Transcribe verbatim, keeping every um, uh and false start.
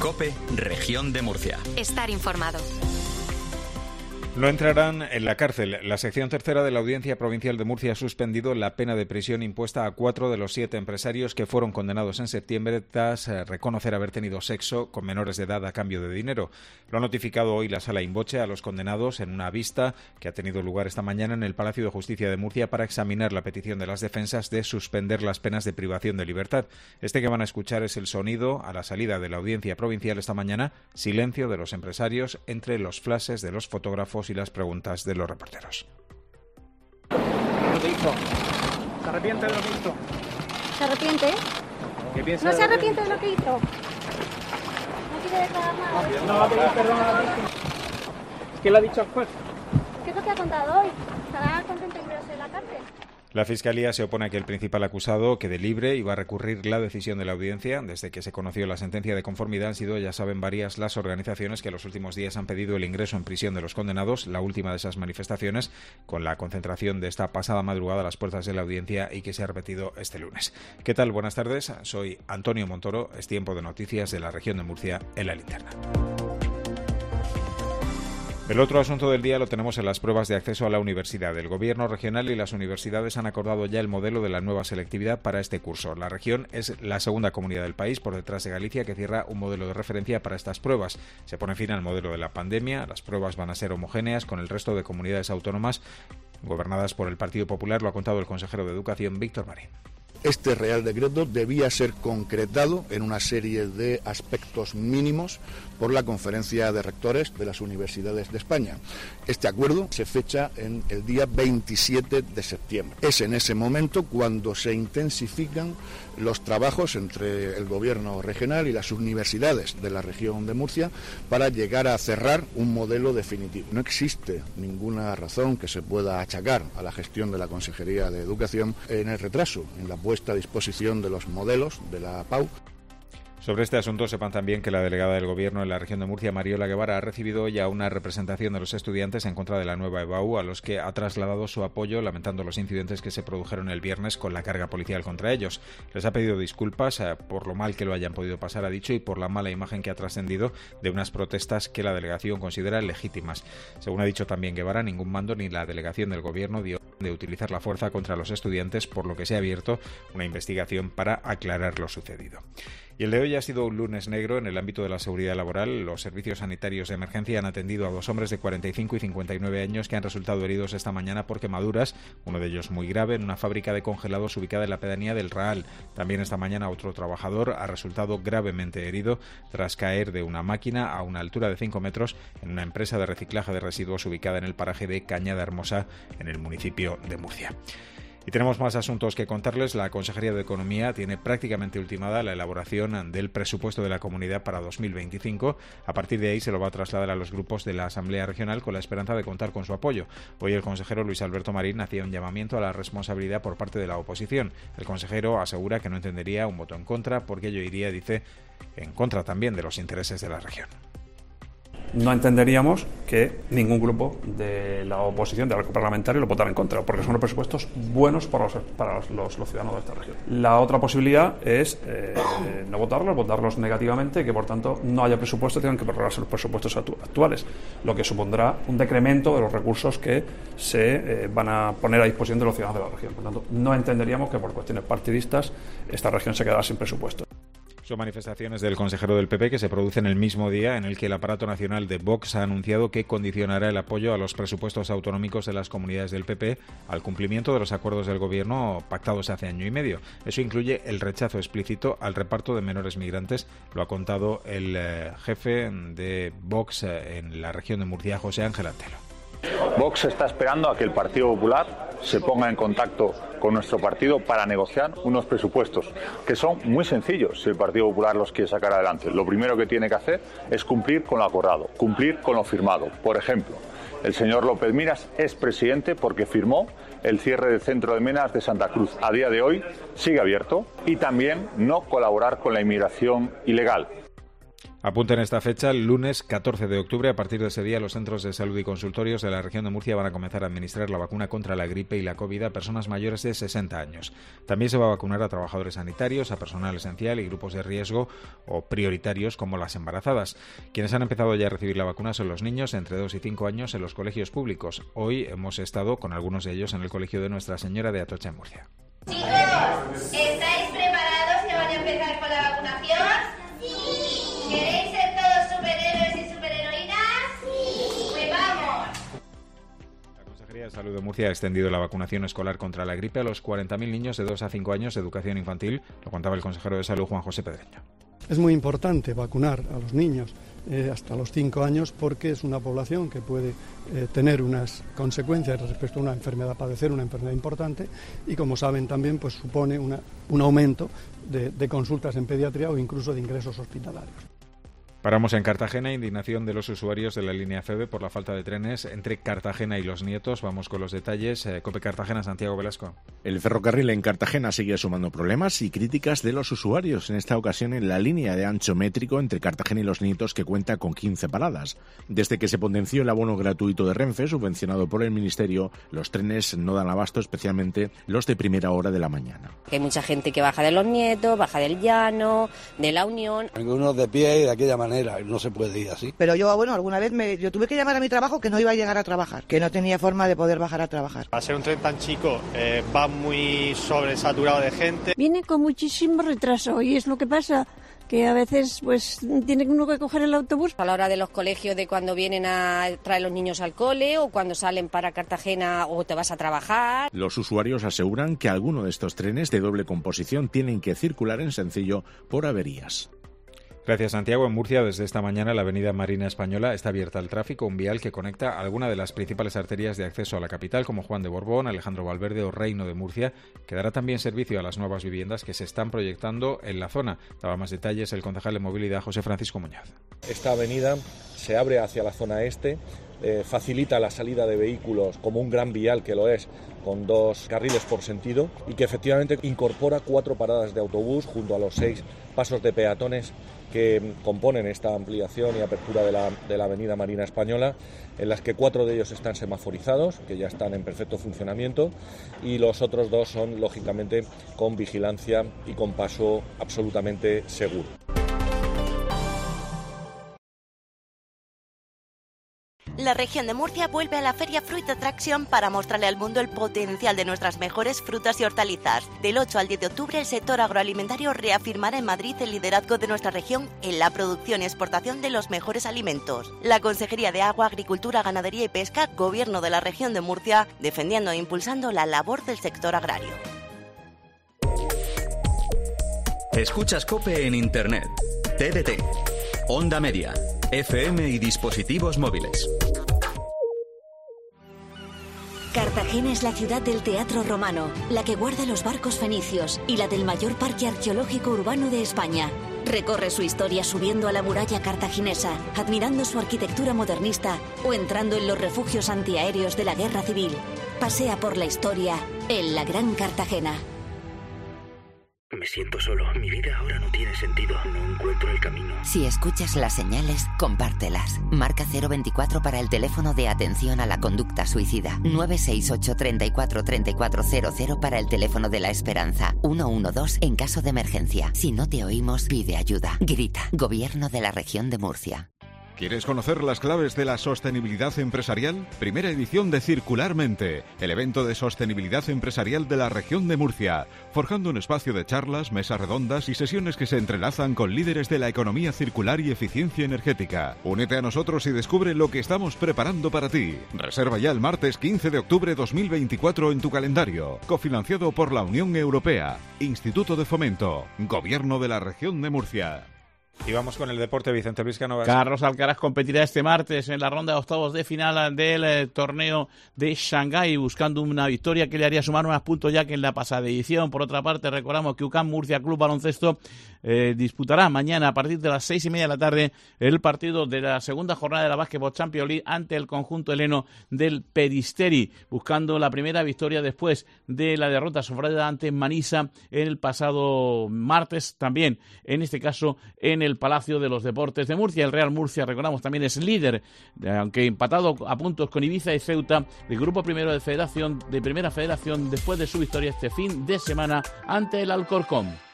COPE, Región de Murcia. Estar informado. No entrarán en la cárcel. La sección tercera de la Audiencia Provincial de Murcia ha suspendido la pena de prisión impuesta a cuatro de los siete empresarios que fueron condenados en septiembre tras reconocer haber tenido sexo con menores de edad a cambio de dinero. Lo ha notificado hoy la Sala Invoce a los condenados en una vista que ha tenido lugar esta mañana en el Palacio de Justicia de Murcia para examinar la petición de las defensas de suspender las penas de privación de libertad. Este que van a escuchar es el sonido a la salida de la Audiencia Provincial esta mañana, silencio de los empresarios entre los flashes de los fotógrafos y las preguntas de los reporteros. Lo que hizo. ¿Se arrepiente de lo que hizo? ¿Se arrepiente? ¿Qué piensa? No se arrepiente de lo que hizo. No quiere declarar nada. No va a pedir perdón a la víctima. ¿Qué le ha dicho al juez? ¿Qué es lo que ha contado hoy? ¿Estará contento de irse a la cárcel? La Fiscalía se opone a que el principal acusado quede libre y va a recurrir la decisión de la audiencia. Desde que se conoció la sentencia de conformidad han sido, ya saben, varias las organizaciones que en los últimos días han pedido el ingreso en prisión de los condenados. La última de esas manifestaciones con la concentración de esta pasada madrugada a las puertas de la audiencia y que se ha repetido este lunes. ¿Qué tal? Buenas tardes. Soy Antonio Montoro. Es tiempo de noticias de la región de Murcia en la linterna. El otro asunto del día lo tenemos en las pruebas de acceso a la universidad. El Gobierno regional y las universidades han acordado ya el modelo de la nueva selectividad para este curso. La región es la segunda comunidad del país, por detrás de Galicia, que cierra un modelo de referencia para estas pruebas. Se pone fin al modelo de la pandemia. Las pruebas van a ser homogéneas con el resto de comunidades autónomas gobernadas por el Partido Popular. Lo ha contado el consejero de Educación, Víctor Marín. Este Real Decreto debía ser concretado en una serie de aspectos mínimos por la Conferencia de Rectores de las Universidades de España. Este acuerdo se fecha en el día veintisiete de septiembre. Es en ese momento cuando se intensifican los trabajos entre el Gobierno regional y las universidades de la región de Murcia para llegar a cerrar un modelo definitivo. No existe ninguna razón que se pueda achacar a la gestión de la Consejería de Educación en el retraso, en la puesta a disposición de los modelos de la P A U. Sobre este asunto sepan también que la delegada del Gobierno en la región de Murcia, Mariola Guevara, ha recibido ya una representación de los estudiantes en contra de la nueva E B A U, a los que ha trasladado su apoyo, lamentando los incidentes que se produjeron el viernes con la carga policial contra ellos. Les ha pedido disculpas eh, por lo mal que lo hayan podido pasar, ha dicho, y por la mala imagen que ha trascendido de unas protestas que la delegación considera legítimas. Según ha dicho también Guevara, ningún mando ni la delegación del Gobierno dio de utilizar la fuerza contra los estudiantes, por lo que se ha abierto una investigación para aclarar lo sucedido. Y el de hoy ha sido un lunes negro en el ámbito de la seguridad laboral. Los servicios sanitarios de emergencia han atendido a dos hombres de cuarenta y cinco y cincuenta y nueve años que han resultado heridos esta mañana por quemaduras, uno de ellos muy grave, en una fábrica de congelados ubicada en la pedanía del Raal. También esta mañana otro trabajador ha resultado gravemente herido tras caer de una máquina a una altura de cinco metros en una empresa de reciclaje de residuos ubicada en el paraje de Cañada Hermosa, en el municipio de Murcia. Y tenemos más asuntos que contarles. La Consejería de Economía tiene prácticamente ultimada la elaboración del presupuesto de la comunidad para dos mil veinticinco. A partir de ahí se lo va a trasladar a los grupos de la Asamblea Regional con la esperanza de contar con su apoyo. Hoy el consejero Luis Alberto Marín hacía un llamamiento a la responsabilidad por parte de la oposición. El consejero asegura que no entendería un voto en contra porque ello iría, dice, en contra también de los intereses de la región. No entenderíamos que ningún grupo de la oposición, del arco parlamentario, lo votara en contra, porque son unos presupuestos buenos para los, para los, los, los ciudadanos de esta región. La otra posibilidad es eh, no votarlos, votarlos negativamente, y que por tanto no haya presupuesto, tengan que prorrogarse los presupuestos actuales, lo que supondrá un decremento de los recursos que se eh, van a poner a disposición de los ciudadanos de la región. Por tanto, no entenderíamos que por cuestiones partidistas esta región se quedara sin presupuesto. Son manifestaciones del consejero del P P que se producen el mismo día en el que el aparato nacional de Vox ha anunciado que condicionará el apoyo a los presupuestos autonómicos de las comunidades del P P al cumplimiento de los acuerdos del Gobierno pactados hace año y medio. Eso incluye el rechazo explícito al reparto de menores migrantes, lo ha contado el eh, jefe de Vox eh, en la región de Murcia, José Ángel Antelo. Vox está esperando a que el Partido Popular se ponga en contacto con nuestro partido para negociar unos presupuestos que son muy sencillos si el Partido Popular los quiere sacar adelante. Lo primero que tiene que hacer es cumplir con lo acordado, cumplir con lo firmado. Por ejemplo, el señor López Miras es presidente porque firmó el cierre del centro de Menas de Santa Cruz. A día de hoy sigue abierto, y también no colaborar con la inmigración ilegal. Apunten esta fecha, el lunes catorce de octubre. A partir de ese día, los centros de salud y consultorios de la región de Murcia van a comenzar a administrar la vacuna contra la gripe y la COVID a personas mayores de sesenta años. También se va a vacunar a trabajadores sanitarios, a personal esencial y grupos de riesgo o prioritarios como las embarazadas. Quienes han empezado ya a recibir la vacuna son los niños entre dos y cinco años en los colegios públicos. Hoy hemos estado con algunos de ellos en el colegio de Nuestra Señora de Atocha, en Murcia. Chicos, ¿estáis preparados que van a empezar con la vacunación? ¡Sí! ¿Queréis ser todos superhéroes y superheroínas? ¡Sí! ¡Pues vamos! La Consejería de Salud de Murcia ha extendido la vacunación escolar contra la gripe a los cuarenta mil niños de dos a cinco años de educación infantil. Lo contaba el consejero de Salud, Juan José Pedreño. Es muy importante vacunar a los niños eh, hasta los cinco años porque es una población que puede eh, tener unas consecuencias respecto a una enfermedad, padecer una enfermedad importante y, como saben, también pues supone una, un aumento de, de consultas en pediatría o incluso de ingresos hospitalarios. Paramos en Cartagena. Indignación de los usuarios de la línea FEVE por la falta de trenes entre Cartagena y Los Nietos. Vamos con los detalles. Eh, COPE Cartagena, Santiago Velasco. El ferrocarril en Cartagena sigue sumando problemas y críticas de los usuarios, en esta ocasión en la línea de ancho métrico entre Cartagena y Los Nietos, que cuenta con quince paradas. Desde que se potenció el abono gratuito de Renfe, subvencionado por el Ministerio, los trenes no dan abasto, especialmente los de primera hora de la mañana. Hay mucha gente que baja de Los Nietos, baja del Llano, de La Unión. Algunos de pie y de aquella manera. No se puede ir así. Pero yo, bueno, alguna vez me, yo tuve que llamar a mi trabajo que no iba a llegar a trabajar, que no tenía forma de poder bajar a trabajar. Al ser un tren tan chico, eh, va muy sobresaturado de gente. Viene con muchísimo retraso y es lo que pasa, que a veces pues tiene uno que coger el autobús. A la hora de los colegios, de cuando vienen a traer los niños al cole o cuando salen para Cartagena o te vas a trabajar. Los usuarios aseguran que algunos de estos trenes de doble composición tienen que circular en sencillo por averías. Gracias, Santiago. En Murcia, desde esta mañana, la avenida Marina Española está abierta al tráfico, un vial que conecta alguna de las principales arterias de acceso a la capital, como Juan de Borbón, Alejandro Valverde o Reino de Murcia, que dará también servicio a las nuevas viviendas que se están proyectando en la zona. Daba más detalles el concejal de Movilidad, José Francisco Muñoz. Esta avenida se abre hacia la zona este, eh, facilita la salida de vehículos como un gran vial que lo es, con dos carriles por sentido, y que efectivamente incorpora cuatro paradas de autobús junto a los seis pasos de peatones que componen esta ampliación y apertura de la, de la avenida Marina Española, en las que cuatro de ellos están semaforizados, que ya están en perfecto funcionamiento, y los otros dos son, lógicamente, con vigilancia y con paso absolutamente seguro. La región de Murcia vuelve a la Feria Fruit Attraction para mostrarle al mundo el potencial de nuestras mejores frutas y hortalizas. Del ocho al diez de octubre, el sector agroalimentario reafirmará en Madrid el liderazgo de nuestra región en la producción y exportación de los mejores alimentos. La Consejería de Agua, Agricultura, Ganadería y Pesca, Gobierno de la región de Murcia, defendiendo e impulsando la labor del sector agrario. Escuchas COPE en Internet, T D T, Onda Media, F M y dispositivos móviles. Cartagena es la ciudad del teatro romano, la que guarda los barcos fenicios y la del mayor parque arqueológico urbano de España. Recorre su historia subiendo a la muralla cartaginesa, admirando su arquitectura modernista o entrando en los refugios antiaéreos de la Guerra Civil. Pasea por la historia en la Gran Cartagena. Me siento solo. Mi vida ahora no tiene sentido. No encuentro el camino. Si escuchas las señales, compártelas. Marca cero veinticuatro para el teléfono de atención a la conducta suicida. nueve seis ocho, treinta y cuatro, treinta y cuatro cero cero para el teléfono de la esperanza. uno uno dos en caso de emergencia. Si no te oímos, pide ayuda. Grita. Gobierno de la región de Murcia. ¿Quieres conocer las claves de la sostenibilidad empresarial? Primera edición de Circularmente, el evento de sostenibilidad empresarial de la región de Murcia, forjando un espacio de charlas, mesas redondas y sesiones que se entrelazan con líderes de la economía circular y eficiencia energética. Únete a nosotros y descubre lo que estamos preparando para ti. Reserva ya el martes quince de octubre de dos mil veinticuatro en tu calendario. Cofinanciado por la Unión Europea, Instituto de Fomento, Gobierno de la región de Murcia. Y vamos con el deporte. Vicente Luis Cánovas. Carlos Alcaraz competirá este martes en la ronda de octavos de final del eh, torneo de Shanghái, buscando una victoria que le haría sumar más puntos ya que en la pasada edición. Por otra parte, recordamos que U C A M Murcia Club Baloncesto eh, disputará mañana a partir de las seis y media de la tarde el partido de la segunda jornada de la Basketball Champions League ante el conjunto heleno del Peristeri, buscando la primera victoria después de la derrota sufrida ante Manisa el pasado martes, también en este caso en el Palacio de los Deportes de Murcia. El Real Murcia, recordamos, también es líder, aunque empatado a puntos con Ibiza y Ceuta, del grupo primero de Federación, de Primera Federación, después de su victoria este fin de semana ante el Alcorcón.